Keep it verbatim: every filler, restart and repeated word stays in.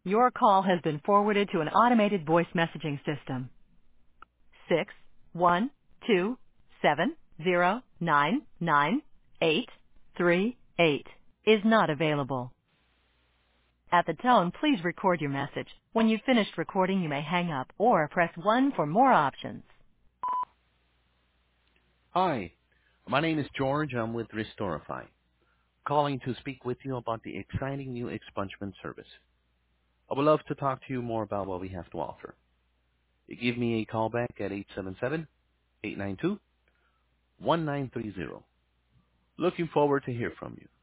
Your call has been forwarded to an automated voice messaging system. Six one two seven zero nine nine eight three eight is not available. At the tone, please record your message. When you've finished recording, you may hang up or press one for more options. Hi, my name is George. I'm with Restorify, calling to speak with you about the exciting new expungement service. I would love to talk to you more about what we have to offer. You give me a call back at eight seven seven, eight nine two, one nine three zero. Looking forward to hear from you.